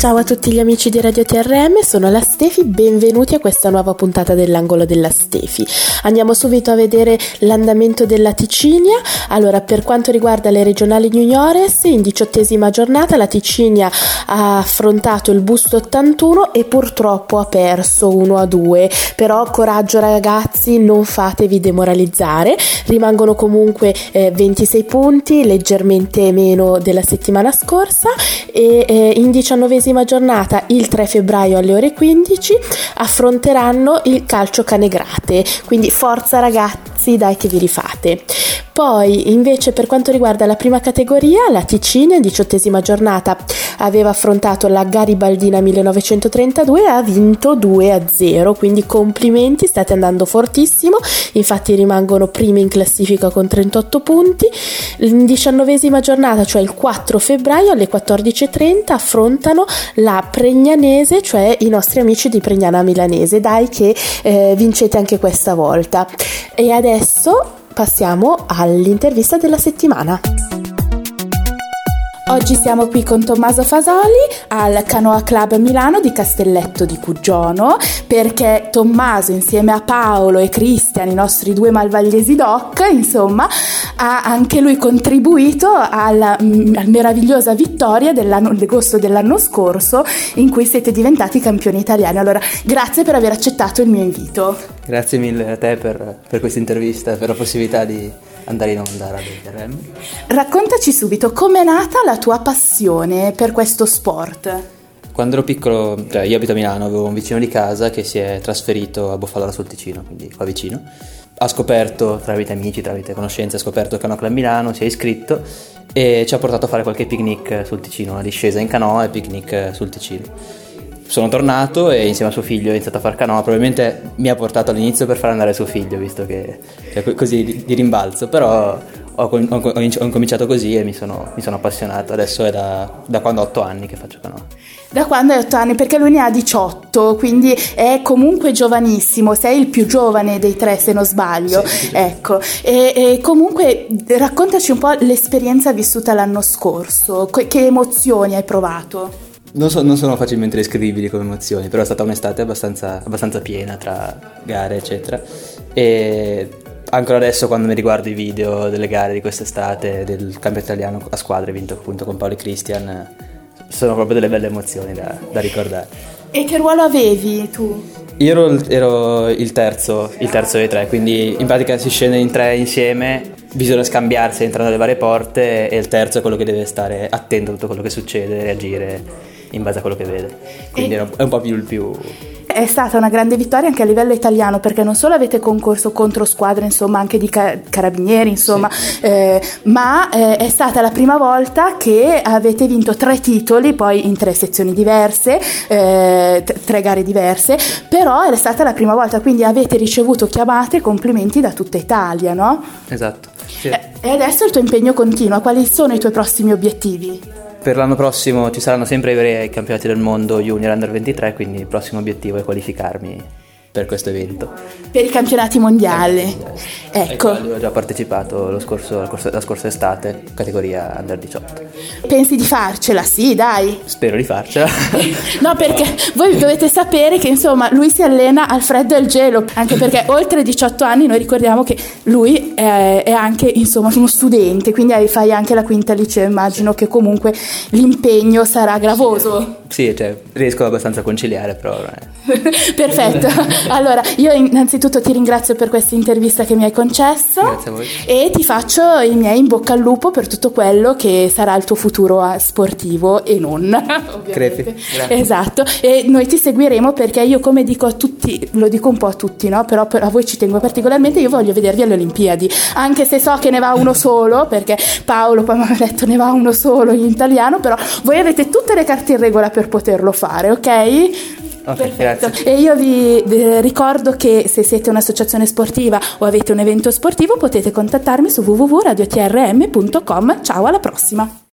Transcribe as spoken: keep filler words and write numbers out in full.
Ciao a tutti gli amici di Radio T R M, sono la Stefi, benvenuti a questa nuova puntata dell'angolo della Stefi. Andiamo subito a vedere l'andamento della Ticinia. Allora, per quanto riguarda le regionali juniores, in diciottesima giornata la Ticinia ha affrontato il Busto ottantuno e purtroppo ha perso uno a due, però coraggio ragazzi, non fatevi demoralizzare, rimangono comunque eh, ventisei punti, leggermente meno della settimana scorsa, e eh, in diciannovesima giornata, il tre febbraio alle ore quindici, affronteranno il Calcio Canegrate, quindi forza ragazzi, dai che vi rifate. Poi invece per quanto riguarda la prima categoria, la Ticina in diciottesima giornata aveva affrontato la Garibaldina millenovecentotrentadue e ha vinto due a zero, quindi complimenti, state andando fortissimo, infatti rimangono primi in classifica con trentotto punti. In diciannovesima giornata, cioè il quattro febbraio alle quattordici e trenta, affrontano la Pregnanese, cioè i nostri amici di Pregnana Milanese, dai che eh, vincete anche questa volta. E adesso passiamo all'intervista della settimana. Oggi siamo qui con Tommaso Fasoli al Canoa Club Milano di Castelletto di Cugiono, perché Tommaso insieme a Paolo e Cristian, i nostri due malvagliesi doc, insomma, ha anche lui contribuito alla, alla meravigliosa vittoria dell'anno, dell'agosto dell'anno scorso, in cui siete diventati campioni italiani. Allora, grazie per aver accettato il mio invito. Grazie mille a te per, per questa intervista, per la possibilità di andare in onda a Radio T R M. Raccontaci subito com'è nata la tua passione per questo sport. Quando ero piccolo, cioè io abito a Milano, avevo un vicino di casa che si è trasferito a Boffalora sul Ticino, quindi qua vicino. Ha scoperto, tramite amici, tramite conoscenze, ha scoperto il Canoa Club Milano, si è iscritto e ci ha portato a fare qualche picnic sul Ticino, una discesa in canoa e picnic sul Ticino. Sono tornato e insieme a suo figlio ho iniziato a fare canoa, probabilmente mi ha portato all'inizio per far andare suo figlio, visto che è così di, di rimbalzo, però ho, ho, ho incominciato così e mi sono, mi sono appassionato. Adesso è da, da quando ho otto anni che faccio canoa. Da quando hai otto anni, perché lui ne ha diciotto, quindi è comunque giovanissimo, sei il più giovane dei tre se non sbaglio. Sì, sì. Ecco, e, e comunque raccontaci un po' l'esperienza vissuta l'anno scorso, che emozioni hai provato? Non, so, non sono facilmente descrivibili come emozioni, però è stata un'estate abbastanza, abbastanza piena tra gare eccetera, e ancora adesso quando mi riguardo i video delle gare di quest'estate del campionato italiano a squadre vinto appunto con Paolo e Cristian, sono proprio delle belle emozioni da, da ricordare. E che ruolo avevi tu? Io ero, ero il terzo, il terzo dei tre, quindi in pratica si scende in tre insieme, bisogna scambiarsi entrando alle varie porte e il terzo è quello che deve stare attento a tutto quello che succede, reagire in base a quello che vede, quindi e... è un po' più il più... È stata una grande vittoria anche a livello italiano, perché non solo avete concorso contro squadre insomma anche di ca- carabinieri insomma, sì. eh, ma eh, è stata la prima volta che avete vinto tre titoli, poi in tre sezioni diverse, eh, t- tre gare diverse, però è stata la prima volta, quindi avete ricevuto chiamate e complimenti da tutta Italia, no? Esatto, sì. eh, e adesso il tuo impegno continua, quali sono i tuoi prossimi obiettivi? Per l'anno prossimo ci saranno sempre i campionati del mondo junior under ventitré, quindi il prossimo obiettivo è qualificarmi per questo evento. Per i campionati mondiali. Eh, ecco. Ho già partecipato lo scorso, la scorsa estate, categoria under diciotto. Pensi di farcela? Sì, dai. Spero di farcela. No, perché voi dovete sapere che insomma lui si allena al freddo e al gelo, anche perché oltre diciotto anni noi ricordiamo che lui è, è anche insomma uno studente, quindi fai anche la quinta liceo, immagino che comunque l'impegno sarà gravoso. Sì, cioè riesco abbastanza a conciliare, però non è... Perfetto. Allora, io innanzitutto ti ringrazio per questa intervista che mi hai concesso. Grazie a voi. E ti faccio i miei in bocca al lupo per tutto quello che sarà il tuo futuro sportivo e non, ovviamente. Crepi. Esatto. E noi ti seguiremo perché io, come dico a tutti, lo dico un po' a tutti, no? Però a voi ci tengo particolarmente, io voglio vedervi alle Olimpiadi, anche se so che ne va uno solo, perché Paolo poi mi ha detto ne va uno solo in italiano, però voi avete tutte le carte in regola per poterlo fare, ok? Okay, perfetto. Grazie. E io vi eh, ricordo che se siete un'associazione sportiva o avete un evento sportivo potete contattarmi su w w w punto radio t r m punto com. Ciao, alla prossima.